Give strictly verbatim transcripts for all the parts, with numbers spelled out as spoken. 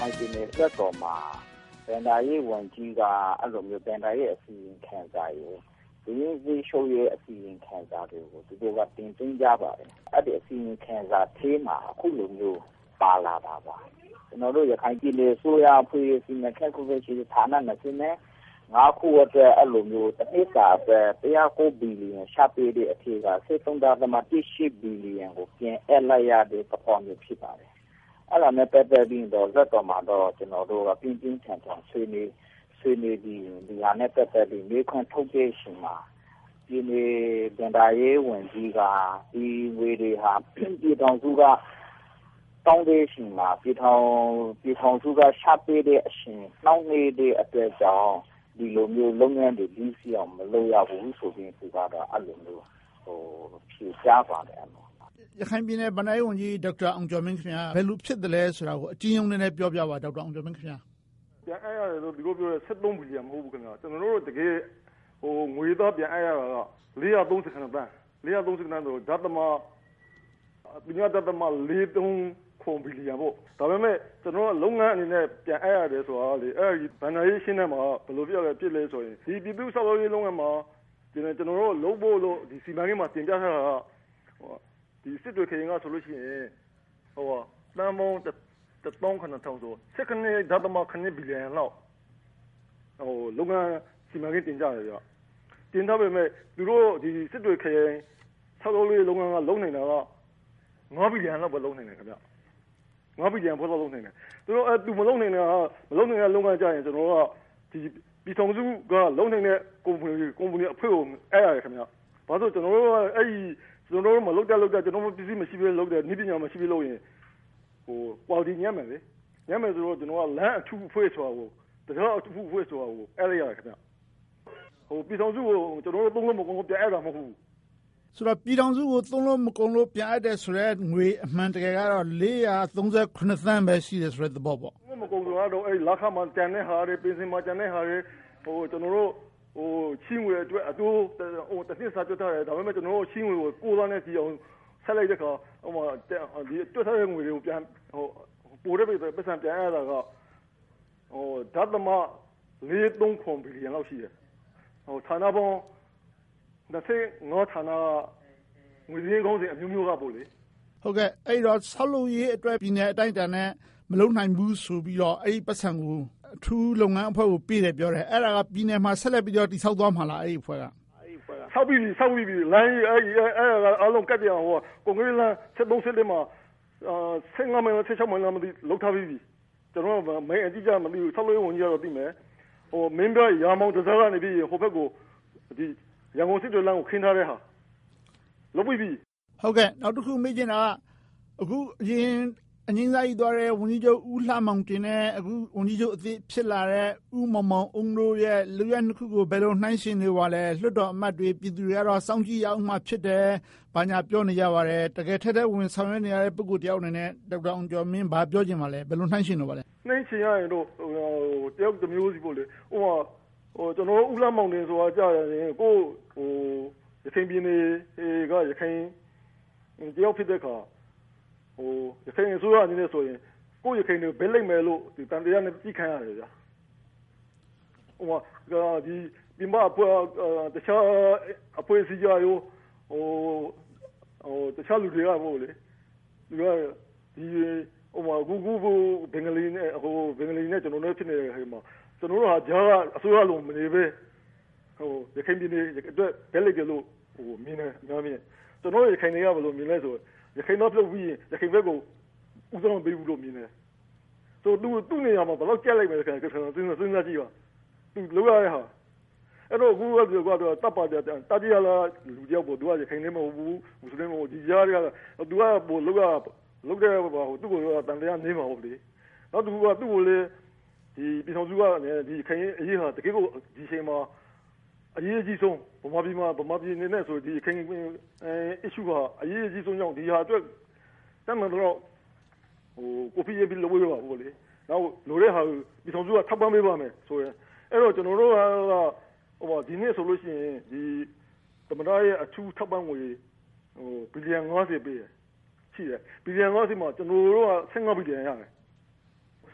ပြည်နယ်လွှတ်တော်မှာဗန်ဒါရေးဝန်ကြီးကအဲ့လိုမျိုးဗန်ဒါရေးအစီရင်ခံစာရေဒီဒီရှိုးရဲ့အစီရင်ခံစာတွေကိုသူတို့ကတင်သွင်းကြပါတယ်အဲ့ဒီအစီရင်ခံစာသေးမှာအခုလိုမျိုးပါလာတာပါကျွန်တော်တို့ရခိုင်ပြည်နယ်ဆိုရဖွေးစီမံခန့်ခွဲရေးဌာနနဲ့ဆင်းနေငါးခုအတွက်အဲ့လိုမျိုးတစ်နှစ်စာပဲတစ်ခုဘီလီယံရှာပေးတဲ့အထက်ကစစ်သုံးဒါသမတိရှိဘီလီယံကိုပြင်အပ်လိုက်ရတဲ့ပဖော်မျိုးဖြစ်ပါတယ်အဲ့ဒါနဲ့ပတ်သက်ပြီးတော့ဇက်တော်မှာတော့ကျွန်တော်တို့ကပြင်းပြင်းထန်ထန်ဆွေးနွေးဆွေးနွေးပြီးဒီဟာနဲ့ပတ်သက်ပြီးမြေခွန်းထုတ်ခဲ့ရှင်မှာဒီနေ့ဗန်ဒါရေးဝန်ကြီးကဒီဝေတွေဟာပြည်တော်စုကတောင်းတဲ့ရှင်မှာပြည်ထောင်ပြည်ထောင်စုကရှာပေးတဲ့အရှင်နှောင်းနေတဲ့အတွက်ကြောင့်ဒီလိုမျိုးလုပ်ငန်းတွေပြီးစီအောင်မလုပ်ရဘူးဆိုပြီးသူကတော့အဲ့လိုမျိုးဟိုဖြေကြားပါတယ်အဲ့လိုရခိုင်ပြည်နယ်ဗန်ဒါရေးဝန်ကြီးဒေါက်တာအောင်ကျော်မင်းခင်ဗျာဘယ်လိုဖြစ်တယ်လဲဆိုတာကိုအကျဉ်းရုံးနဲ့ပြောပြပါဒေါက်တာအောင်ကျော်မင်းခင်ဗျာပြန်အဲ့ရတယ်လို့ဒီလိုပြောရဆက်သုံးဘီလီယံမဟုတ်ဘူးခင်ဗျာကျွန်တော်တို့တကယ်ဟိုငွေသားပြန်အဲ့ရတာကလေးရာသုံးဆယ်ခန်းတန်းလေးရာသုံးဆယ်ခန်းဆိုဓာတ်သမပညာဓာတ်သမလေးသုံးခွန်ဘီလီယံပေါ့ဒါပေမဲ့ကျွန်တော်ကလုပ်ငန်းအနေနဲ့ပြန်အဲ့ရတယ်ဆိုတာလေအဲ့ဒီဗန်ဒါရေးရှင်းတဲ့မှာဘယ်လိုပြရလဲဖြစ်လဲဆိုရင်ဒီပြည်သူ့စောက်ရေးလုပ်ငန်းမှာကျွန်တော်ကျွန်တော်တို့လုပ်ဖို့လို့ဒီစီမံကိန်းမှာတင်ပြထားတာကဟိုဒီစစ်တွေခရင်ကဆိုလို့ရှိရင်ဟိုတန်ပေါင်းတစ်တောင်းခဏထောင်ဆိုစက္ကန့်ဓာတ်သမခဏဘီလီယံလောက်ဟိုလုပ်ငန်းစီမံကိန်းတင်ကြတယ်ကြတင်ထားပေမဲ့သူတို့ဒီစစ်တွေခရင်ဆောက်လုပ်ရေးလုပ်ငန်းကလုံးနေတာကငါးဘီလီယံလောက်ပဲလုံးနေတယ်ခင်ဗျငါးဘီလီယံဖို့လုံးနေတယ်သူတို့အဲသူမလုံးနေတာမလုံးနေတဲ့လုပ်ငန်းကြရင်ကျွန်တော်တို့ကဒီပြည်ထောင်စုကလုံးနေတဲ့ကုမ္ပဏီကုမ္ပဏီအဖွဲ့ကိုအဲ့ရတယ်ခင်ဗျဘာလို့ကျွန်တော်တို့အဲ့ဒီကျွန်တော်တို့မလုပ်တဲ့လုပ်တဲ့ကျွန်တော်တို့ပစ္စည်းမရှိဘဲလုပ်တဲ့နည်းပညာမရှိဘဲလုပ်ရင်ဟို quality ညံ့မယ်လေညံ့မယ်ဆိုတော့ကျွန်တော်ကလမ်းအထူးအဖွဲ့ဆိုတာကိုတရားအထူးအဖွဲ့ဆိုတာကိုအဲ့ရရတယ်ခင်ဗျဟိုပြည်ထောင်စုကိုကျွန်တော်တို့သုံးလို့မကုန်လို့ပြန်အဲ့တာမဟုတ်ဘူးဆိုတော့ပြည်ထောင်စုကိုသုံးလို့မကုန်လို့ပြန်အပ်တယ်ဆိုတော့ငွေအမှန်တကယ်ကတော့လေးရာသုံးဆယ်ခုနှစ်သန်းပဲရှိတယ်ဆိုတဲ့သဘောပေါ့မကုန်တော့အဲ့လာခမှတန်တဲ့ဟာတွေပင်စင်မှတန်တဲ့ဟာတွေဟိုကျွန်တော်တို့ဟိုချင်းဝယ်အတွက်အတူဟိုတစ်နှစ်စာတွေ့ထားတယ်ဒါပေမဲ့ကျွန်တော်တို့ချင်းဝယ်ကိုကိုးသားနဲ့ကြည့်အောင်ဆက်လိုက်တဲ့ခါဟိုမှာဒီတွေ့ထားတဲ့ငွေတွေကိုပြန်ဟိုပို့တဲ့ပတ်စံပြန်ရတာကဟိုဓာတ်သမလေးသုံးခွန်ဘီလီယံလောက်ရှိတယ်ဟိုဌာနပေါင်းဒါစေငေါဌာနငွေရင်းကောင်းစဉ်အမျိုးမျိုးကပို့လေဟုတ်ကဲ့အဲ့တော့ဆောက်လုပ်ရေးအတွက်ပြည်နယ်အတိုင်းအတာနဲ့မလုံနိုင်ဘူးဆိုပြီးတော့အဲ့ဒီပတ်စံကိုအထူးလုပ်ငန်းအဖွဲ့ကိုပေးတယ်ပြောတယ်အဲ့ဒါကပြည်နယ်မှာဆက်လက်ပြီးတော့တည်ဆောက်သွားမှာလားအဲ့ဒီအဖွဲ့ကအဲ့ဒီအဖွဲ့ကဆောက်ပြီးဆောက်ပြီးလိုင်းအဲ့ဒီအဲ့ဒါအလုံးကတ်ပြောင်းဟိုကွန်ကရစ်လမ်းဆက်သုံးဆက်တယ်မှာအာဆယ်ငါးမိုင်ဆက်ချောင်းမိုင်လာမသိလောက်ထားပြီးကျွန်တော်ကမင်းအတိအကျမသိဘူးဆောက်လုပ်ရေးဝန်ကြီးကတော့သိမယ်ဟိုမင်းပြရာမောင်တစားကနေပြီးဟိုဘက်ကိုဒီရန်ကုန်စစ်တွေလမ်းကိုခင်းထားတဲ့ဟာလုပ်ပြီးပြီဟုတ်ကဲ့နောက်တစ်ခုမေးချင်တာကအခုအရင်အငင်းစားကြီးသွားတဲ့ဝန်ကြီးချုပ်ဦးလှမောင်တင်နဲ့အခုဝန်ကြီးချုပ်အသစ်ဖြစ်လာတဲ့ဦးမောင်မောင်အုံတို့ရဲ့လူရနှစ်ခုကိုဘယ်လိုနှိုင်းယှဉ်နေပါလဲလွှတ်တော်အမတ်တွေပြည်သူတွေကတော့စောင့်ကြည့်ရအောင်မှဖြစ်တယ်ဘာညာပြောနေကြပါတယ်တကယ်ထက်တဲ့ဝင်ဆောင်ရွက်နေရတဲ့ပုဂ္ဂိုလ်တယောက်အနေနဲ့ဒေါက်တာအောင်ကျော်မင်းဘာပြောချင်ပါလဲဘယ်လိုနှိုင်းယှဉ်လို့ပါလဲနှိုင်းယှဉ်ရရင်တော့ဟိုတယောက်တစ်မျိုးစီပို့လေဟိုဟိုကျွန်တော်ဦးလှမောင်တင်ဆိုတာကြားရတယ်ကိုဟိုရခိုင်ပြည်နယ်ကရခိုင်တယောက်ဖြစ်တဲ့ခါဟိုရခိုင်ဆိုရအနေနဲ့ဆိုရင်ကိုရခိုင်တွေဘယ်လိုက်မယ်လို့ဒီတန်တရားနဲ့ကြည့်ခံရတယ်ဗျာဟိုဒီဒီမှာတခြားအဖွဲ့အစည်းကြရောဟိုဟိုတခြားလူတွေကမို့လေဒီကဒီဟိုမှာဂူဂူဘင်္ဂလီနဲ့ဟိုဘင်္ဂလီနဲ့ကျွန်တော်တို့ဖြစ်နေတဲ့ခေတ်မှာကျွန်တော်တို့ဟာဂျာကအစိုးရလုံးမနေပဲဟိုရခိုင်ပြည်နယ်အတွက်ဘယ်လိုက်ကြလို့ဟိုမင်းနဲ့အများကြီးကျွန်တော်ရခိုင်တွေကဘယ်လိုမြင်လဲဆိုရခိုင်တော့ပြုတ်ပြီးရခိုင်ဘက်ကိုဥဆောင်ပေးဘူးလို့မြင်တယ်ဆိုသူသူ့နေရာမှာဘယ်တော့ကြက်လိုက်မယ်ဆိုတော့စဉ်းစားစဉ်းစားကြည့်ပါသူလောက်ရတဲ့ဟာအဲ့တော့အခုကပြောတော့တပ်ပါကြတာကြီးရလာလူကြောက်ပေါ်သူကရခိုင်နေမဟုတ်ဘူးမွတ်စလင်မဟုတ်ဒီကြားရကသူကပေါ်လောက်ကလောက်တဲ့ဟိုသူ့ကိုတန်တရားနေမှာဟုတ်လေနောက်သူကသူ့ကိုလေဒီပြည်ဆောင်စုကဒီခိုင်အရေးဟာတကယ်ကိုဒီချိန်မှာအရေးကြီးဆုံးဗမာပြည်မှာဗမာပြည်နေနဲ့ဆိုဒီခိုင်အဲ issue ကအရေးကြီးဆုံးကြောင့်ဒီဟာအတွက်တမန်တော်ဟိုကိုဖီရေးပြီးလို့ပြောပါဘူးလေနောက်လိုတဲ့ဟာပြည်ဆောင်စုကထပ်ပန်းပေးပါမယ်ဆိုရင်အဲ့တော့ကျွန်တော်တို့ကဟိုဒီနေ့ဆိုလို့ရှိရင်ဒီသမဏရဲ့အထူးထပ်ပန်းငွေဟိုဘီလီယံငါးဆယ်ပေးရှိတယ်ဘီလီယံငါးဆယ်မှာကျွန်တော်တို့ကဆယ်ငါးဘီလီယံရတယ်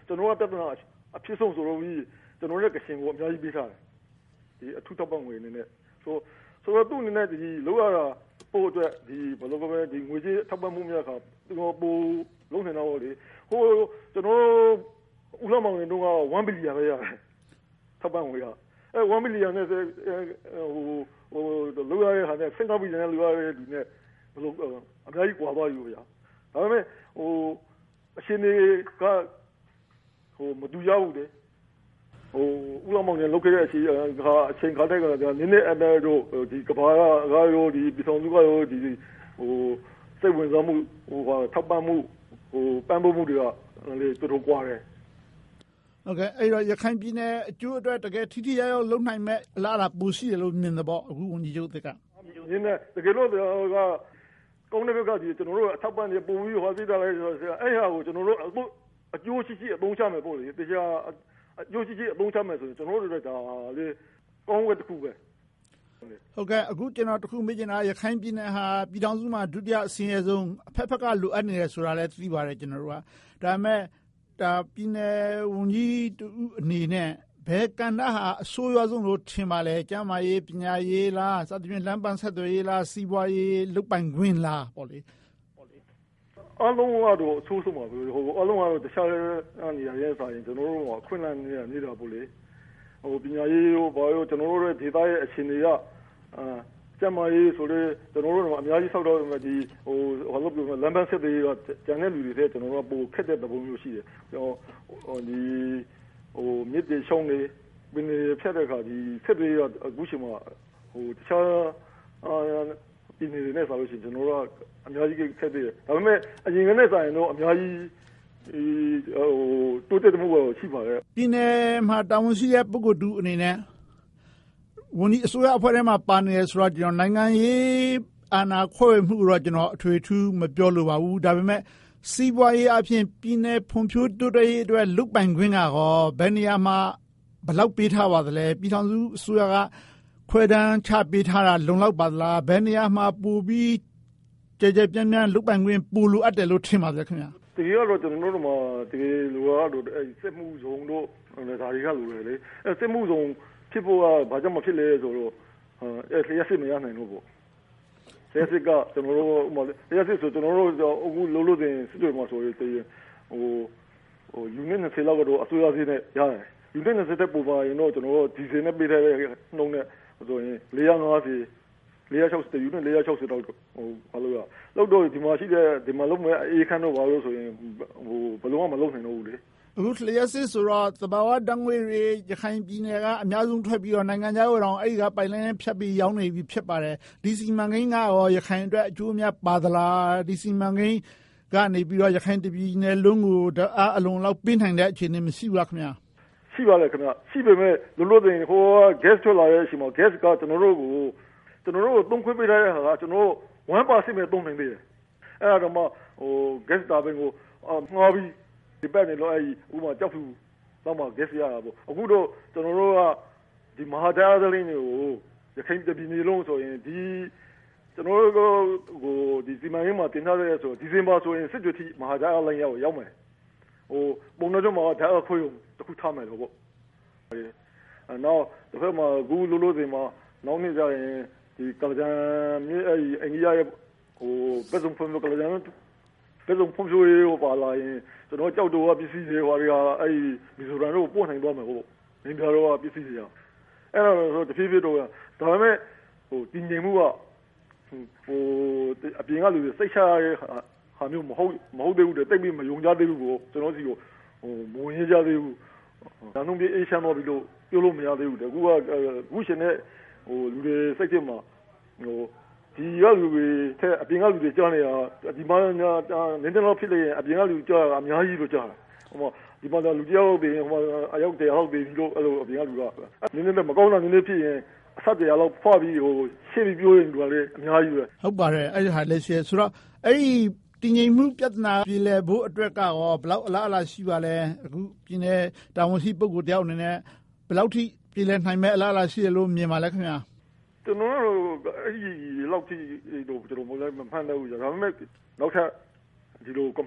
ကျွန်တော်ကပြဿနာအဖြစ်ဆုံးဆိုတော့ပြီးကျွန်တော်ရဲ့ကရှင်ကိုအများကြီးပေးထားတယ်ဒီအထူးထောက်ပံ့ငွေအနေနဲ့ဆိုဆိုတော့သူ့အနေနဲ့ဒီလောက်ရတာပို့အတွက်ဒီဘယ်လိုကပဲဒီငွေကြေးထောက်ပံ့မှုများခါသူကပို့လုံးနေတော့လေဟိုကျွန်တော်ဦးလှမောင်နေတော့one billion ပဲရတယ်ထောက်ပံ့ငွေကအဲone billion နဲ့ဟိုဟိုလောက်ရတဲ့ဟာနဲ့five billion နဲ့လောက်ရတဲ့ဒီနဲ့ဘယ်လိုအများကြီးကွာသွားယူဗျာဒါပေမဲ့ဟိုအရှင်တွေကဟိုမတူရဘူးလေဟိုဦးလှမောင်နေလောက်ခဲ့တဲ့အချိန်အချိန်ခါတဲ့ကနည်းနည်းအတဲ့တို့ဒီကဘာကရောဒီပြည်ဆောင်စုကရောဒီဟိုစိတ်ဝင်စားမှုဟိုထောက်ပံ့မှုဟိုပံ့ပိုးမှုတွေကလေတော်တော်ကွာတယ်ဟုတ်ကဲ့အဲ့တော့ရခိုင်ပြည်နယ်အကျိုးအတွက်တကယ်ထိထိရောက်ရောက်လုပ်နိုင်မဲ့အလားအလာပိုရှိတယ်လို့မြင်တယ်ပေါ့အခုဝန်ကြီးချုပ်ကရင်းနဲ့တကယ်လို့ကကောင်းတဲ့ဘက်ကဒီကျွန်တော်တို့အထောက်ပံ့နေပုံပြီးဟောသိတာလဲဆိုတော့အဲ့ဟာကိုကျွန်တော်တို့အကျိုးရှိရှိအသုံးချမယ်ပေါ့လေတရားအကျိုးရှိရှိအသုံးချမယ်ဆိုရင်ကျွန်တော်တို့ကဒါလေကောင်းဝက်တစ်ခုပဲဟုတ်ကဲ့အခုကျွန်တော်တခုမေးချင်တာရခိုင်ပြည်နယ်ဟာပြည်ထောင်စုမှာဒုတိယအဆင်းရဲဆုံးအဖက်ဖက်ကလိုအပ်နေတယ်ဆိုတာလည်းသိပါတယ်ကျွန်တော်တို့ကဒါပေမဲ့ဒါပြည်နယ်ဝန်ကြီးတူအနေနဲ့ဘယ်ကဏ္ဍဟာအဆိုးရွားဆုံးလို့ထင်ပါလဲကျန်းမာရေးပညာရေးလားစသဖြင့်လမ်းပန်းဆက်သွယ်ရေးလားစီးပွားရေးလုပ်ပိုင်ခွင့်လားပေါ့လေအလုံးကတော့အဆိုးဆုံးပါပဲဟိုအလုံးကတော့တခြားနေရာရဲ့ဆိုင်ကျွန်တော်တို့ကခွင့်လန်းနေနေတာပေါ့လေဟိုပညာရေးရောဘာရောကျွန်တော်တို့ရဲ့ဒေသရဲ့အခြေအနေကအာကျန်းမာရေးဆိုတော့ကျွန်တော်တို့ကအများကြီးဆောက်တော့ဒီဟိုဘာလို့ပြောလမ်းပန်းဆက်သွယ်ရေးကကျန်တဲ့လူတွေတဲ့ကျွန်တော်တို့ကပိုခက်တဲ့သဘောမျိုးရှိတယ်ကျွန်တော်ဟိုဒီဟိုမြစ်တွေရှုံးနေဘင်းတွေဖြတ်တဲ့အခါဒီဆက်သွယ်ရေးကအခုချိန်မှာဟိုတခြားအာဒီနေနဲ့ဆိုလို့ရှိရင်ကျွန်တော်တို့ကအများကြီးခက်တယ်ဒါပေမဲ့အရင်ကနဲ့ဆိုင်တော့အများကြီးဒီဟိုတိုးတက်မှုကိုရှိပါတယ်ပြည်နယ်မှာတာဝန်ရှိတဲ့ပုဂ္ဂိုလ်တူအနေနဲ့ဝန်ကြီးအစိုးရအဖွဲ့ထဲမှာပါနေရဆိုတော့ကျွန်တော်နိုင်ငံရေးအာဏာခွဲဝေမှုတော့ကျွန်တော်အထွေထူးမပြောလိုပါဘူးဒါပေမဲ့စီးပွားရေးအပြင်ပြည်နယ်ဖွံ့ဖြိုးတိုးတက်ရေးအတွက်လုပ်ပိုင်ခွင့်ကရောဘယ်နေရာမှာဘယ်လောက်ပေးထားပါသလဲပြည်ထောင်စုအစိုးရကခွဲတန်းချပေးထားတာလုံလောက်ပါသလားဘယ်နေရာမှာပိုပြီးကြကြပြန့်ပြန့်လုပ်ပိုင်ခွင့်ပိုလိုအပ်တယ်လို့ထင်ပါသလဲခင်ဗျာတကယ်တော့ကျွန်တော်တို့မှာတကယ်လိုအပ်တော့အဲစစ်မှုဆောင်တို့ဒါတွေကလိုတယ်လေအဲစစ်မှုဆောင်ဖြစ်ဖို့ကဘာကြောင့်မဖြစ်လဲဆိုတော့အဲလျှက်စစ်မရနိုင်လို့ပေါ့လျှက်စစ်ကကျွန်တော်တို့လျှက်စစ်ဆိုကျွန်တော်တို့အခုလုံးလို့တင်စစ်တွေမှာဆိုရင်ဟိုဟို unit နဲ့လောက်ကတော့အစိုးရစီးနဲ့ရတယ် unit နဲ့တဲ့ပုံပါရင်တော့ကျွန်တော်တို့ဒီဇယ်နဲ့ပေးထားတဲ့နှုန်းနဲ့ဆိုရင်၄၅၀ ၄၆၀ unit ၄၆၀တော့ဟိုဘာလို့ရလောက်တော့ဒီမှာရှိတဲ့ဒီမှာလုံးမဲ့အေးခန်းတော့ဘာလို့ဆိုရင်ဟိုဘယ်လိုမှမလုပ်နိုင်တော့ဘူးလေအခုလျှက်စစ်ဆိုတော့သဘာဝတံငွေတွေရခိုင်ပြည်နယ်ကအများဆုံးထွက်ပြီးတော့နိုင်ငံခြားကိုတော့အဲ့ဒီကပိုင်လိုင်းဖြတ်ပြီးရောင်းနေပြီဖြစ်ပါတယ်ဒီစီမံကိန်းကရောရခိုင်အတွက်အကျိုးအများပါသလားဒီစီမံကိန်းကနေပြီးတော့ရခိုင်တပြည်နယ်လုံးကိုအားအလုံးလောက်ပေးနိုင်တဲ့အခြေအနေမရှိဘူးလားခင်ဗျာရှိပါလေခင်ဗျာရှိပေမဲ့လို့လို့တင်ဟို gas ထွက်လာတဲ့အချိန်မှာ gas ကကျွန်တော်တို့ကိုကျွန်တော်တို့သုံးခွင့်ပေးထားတဲ့ဟာကကျွန်တော်တို့one percent ပဲသုံးနိုင်သေးတယ်အဲ့ဒါတော့မှဟို gas တာဘင်ကိုငှားပြီးဒီဘက်နေလို့အဲ့ဥမာကြောက်ဖြူတော့မှ gas ရတာပေါ့အခုတော့ကျွန်တော်တို့ကဒီမဟာတရားသလင်းတွေကိုရခိုင်ပြည်နယ်လုံးဆိုရင်ဒီကျွန်တော်တို့ဟိုဒီစီမံကိန်းမှာတင်ထားတဲ့ဆိုဒီဇင်ဘာဆိုရင်စစ်တွေထိမဟာတရားလိုင်းရောက်ရောက်မယ်ဟိုပုံနှုတ်မှာဒါအခွင့်တခုထားမယ်လို့ပေါ့အဲနောက်တစ်ဖက်မှာဂူလိုလိုစင်မှာနောက်နေ့ကျရင်ဒီကလကြံမြေအဲ့အင်ကြီးရဲ့ဟိုဘယ်စုံဖုန်းကလကြံဘယ်စုံဖုန်းဆိုရေးဟိုပါလာရင်ကျွန်တော်ကြောက်တော့ပစ္စည်းတွေဟိုတွေကအဲ့မီဇိုရန်တို့ပို့နိုင်သွားမယ်ဟုတ်မင်းပြတော့ပစ္စည်းတွေအဲ့တော့တဖြည်းဖြည်းတော့ဒါပေမဲ့ဟိုတည်ငြိမ်မှုကဟိုအပြင်ကလူတွေစိတ်ချရတဲ့ဟာမျိုးမဟုတ်မဟုတ်သေးဘူးတဲ့တိတ်ပြီးမယုံကြသေးဘူးကိုကျွန်တော်စီကိုဟိုမဝင်ရကြသေးဘူးဒါနှုံးပြေးအေးချမ်းတော့ပြီးလို့ပြောလို့မရသေးဘူးတဲ့အခုကအခုရှင်နဲ့ဟိုလူတွေစိတ်ထဲမှာဟိုဒီရလူတွေတဲ့အပြင်ကလူတွေကြားနေတာဒီမှာနည်းနည်းတော့ဖြစ်လေအပြင်ကလူကြားအများကြီးလို့ကြားတာဟိုမှာဒီမှာလူတယောက်တွေဟိုမှာအယောက်တရာဟုတ်ပြီလို့အဲ့လိုအပြင်ကလူကနည်းနည်းမကောင်းတာနည်းနည်းဖြစ်ရင်အဆက်တရားလောက်ဖွာပြီးဟိုရှေ့ပြီးပြောရင်လူကလည်းအများကြီးပဲဟုတ်ပါတယ်အဲ့ဒီဟာလည်းရှေ့ဆိုတော့အဲ့ဒီတည်ငြိမ်မှုပြဿနာပြည်လည်ဖို့အတွက်ကတော့ဘယ်လောက်အလားအလာရှိပါလဲအခုပြည်နယ်တာဝန်ရှိပုဂ္ဂိုလ်တယောက်အနေနဲ့ဘယ်လောက်ထိပြည်လည်နိုင်မဲ့အလားအလာရှိတယ်လို့မြင်ပါလဲခင်ဗျာကျွန်တော်တို့အဲ့ဒီလောက်ထိတော့ကျွန်တော်မလည်းမဖန်တော့ဘူးဒါပေမဲ့နောက်ထပ်ဒီလို conflict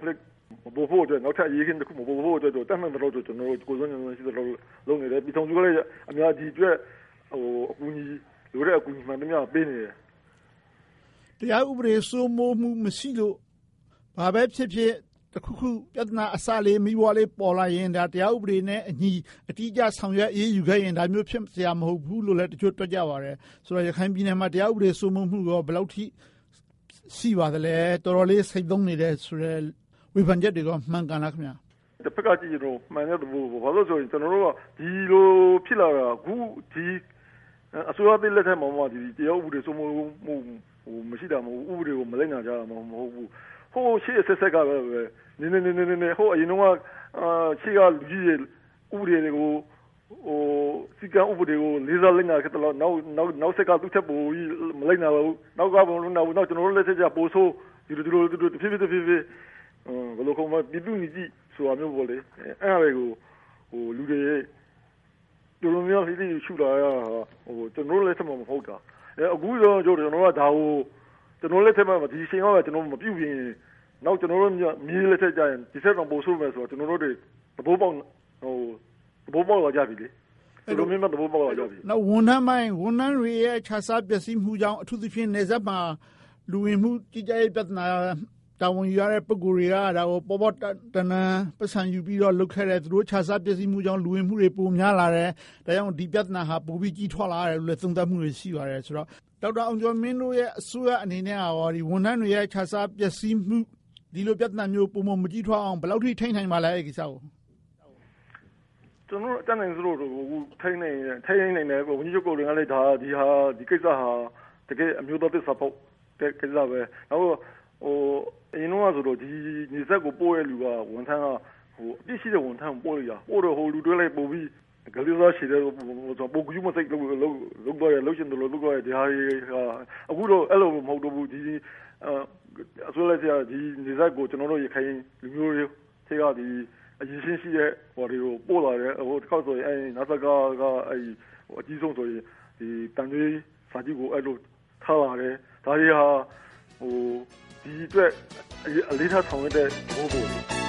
မပေါ်ဖို့အတွက်နောက်ထပ်အရေးခင်းတစ်ခုမပေါ်ဖို့အတွက်တော့တတ်မှတ်တော့ကျွန်တော်တို့ကိုယ်စွမ်းဉာဏ်ရှိသလိုလုပ်နေတယ်ပြည်ထောင်စုကလည်းအများကြီးအတွက်ဟိုအကူအညီလိုတဲ့အကူအညီမှန်သမျှပေးနေတယ်တရားဥပဒေစိုးမိုးမှုမရှိလို့ဘာပဲဖြစ်ဖြစ်တစ်ခုခုပြဿနာအစလေးမိဘလေးပေါ်လာရင်ဒါတရားဥပဒေနဲ့အညီအတိအကျဆောင်ရွက်အေးယူခဲ့ရင်ဒါမျိုးဖြစ်စရာမဟုတ်ဘူးလို့လည်းတချို့တွက်ကြပါတယ်ဆိုတော့ရခိုင်ပြည်နယ်မှာတရားဥပဒေစိုးမိုးမှုကဘယ်လောက်ထိရှိပါသလဲတော်တော်လေးစိတ်သုံးနေတယ်ဆိုတော့ဝေဖန်ချက်တွေကမှန်ကန်လားခင်ဗျာတစ်ဖက်ကကြည့်ရင်တော့မှန်တဲ့ဘူဘာလို့ဆိုရင်ကျွန်တော်တို့ကဒီလိုဖြစ်လာတာအခုဒီအစိုးရပြည်လက်ထက်မှာမှဒီတရားဥပဒေစိုးမိုးမှုဟိုမရှိတာမဟုတ်ဥပဒေကိုမလိုက်နိုင်ကြတာမဟုတ်ဘူးဟိုရှေ့ဆက်ဆက်ကပဲနည်းနည်းနည်းနည်းဟိုအရင်ကအာရှေ့ကလူကြီးတွေဥပဒေတွေကိုဟိုစီကံဥပဒေကိုလေးစားလိုက်နာခဲ့တော့နောက်နောက်နောက်ဆက်ကသူ့ချက်ပိုကြီးမလိုက်နိုင်ပါဘူးနောက်ကဘုံလုံးနောက်ကျွန်တော်တို့လက်ချက်ကြပို့ဆိုးဒီလိုဒီလိုတဖြည်းဖြည်းတဖြည်းဖြည်းဘယ်လိုကောင်မှပြည်သူညီကြီးဆိုတာမျိုးပေါ့လေအဲ့အရာကိုဟိုလူတွေတို့လိုမျိုးလေးရှုလာရဟိုကျွန်တော်တို့လက်ချက်မဟုတ်တာအခုတော့ကျွန်တော်တို့ကဒါကိုကျွန်တော်လက်ထက်မှာဒီချိန်ကကျွန်တော်မပြုတ်ရင်နောက်ကျွန်တော်တို့မြေလက်ထက်ကြရင်ဒီဆက်တော့ပို့ဆိုးမယ်ဆိုတော့ကျွန်တော်တို့တွေသဘောပေါက်ဟိုသဘောပေါက်လာကြပြီလေဒီလိုမျိုးသဘောပေါက်လာကြပြီနောက်ဝန်ထမ်းပိုင်းဝန်ထမ်းတွေရဲ့ခြားစားပျက်စီးမှုကြောင့်အထူးသဖြင့်နေဆက်မှာလူဝင်မှုကြီးကြပ်ရေးပြဿနာတာဝန်ယူရတဲ့ပုဂ္ဂိုလ်တွေကဒါကိုပေါ်ပေါ်တန်တန်ပတ်စံယူပြီးတော့လုပ်ခဲ့တဲ့သူတို့ခြားစားပျက်စီးမှုကြောင့်လူဝင်မှုတွေပိုများလာတယ်ဒါကြောင့်ဒီပြဿနာဟာပိုပြီးကြီးထွားလာတယ်လို့လည်းသုံးသပ်မှုတွေရှိပါတယ်ဆိုတော့ဒေါက်တာအောင်ကျော်မင်းတို့ရဲ့အစိုးရအနေနဲ့ရောဒီဝန်ထမ်းတွေရဲ့ခြားစားပျက်စီးမှုဒီလိုပြဿနာမျိုးပုံမမကြီးထွားအောင်ဘယ်လောက်ထိထိန်းနိုင်ပါလဲအဲ့ဒီကိစ္စကိုကျွန်တော်တန်းနိုင်စလို့ထိန်းနိုင်ထိန်းနိုင်တယ်ဝန်ကြီးချုပ်ကိုလည်းလည်းဒါဒီဟာဒီကိစ္စဟာတကယ်အမျိုးသားသစ္စာဖို့တဲ့ကိစ္စပဲနောက်ဟိုအရင်တော့ဆိုတော့ဒီနေဆက်ကိုပို့ရလူကဝန်ထမ်းကဟိုအပြစ်ရှိတဲ့ဝန်ထမ်းပို့ရပို့တော့ဟိုလူတွေလိုက်ပို့ပြီးကလေးသားရှိတဲ့ပုံကူးမစိတ်လို့လို့လို့တော့လို့ရှင်လို့လို့တော့ဒီဟာအခုတော့အဲ့လိုမဟုတ်တော့ဘူးဒီအစိုးရလက်ချက်ဒီနေဆက်ကိုကျွန်တော်တို့ရခိုင်လူမျိုးတွေထဲကဒီအရင်ရှင်းရှိတဲ့ဟိုတွေကိုပို့လာတယ်ဟိုတစ်ခေါက်ဆိုရင်အဲ့နာဆာကကအဲ့ဟိုအကြီးဆုံးဆိုရင်ဒီတန်ကြီးစာကြီးကိုအဲ့လိုထားလာတယ်ဒါတွေဟာဟိုဒီအတွက်အလေးထားဆောင်ရတဲ့ဘိုးဘိုး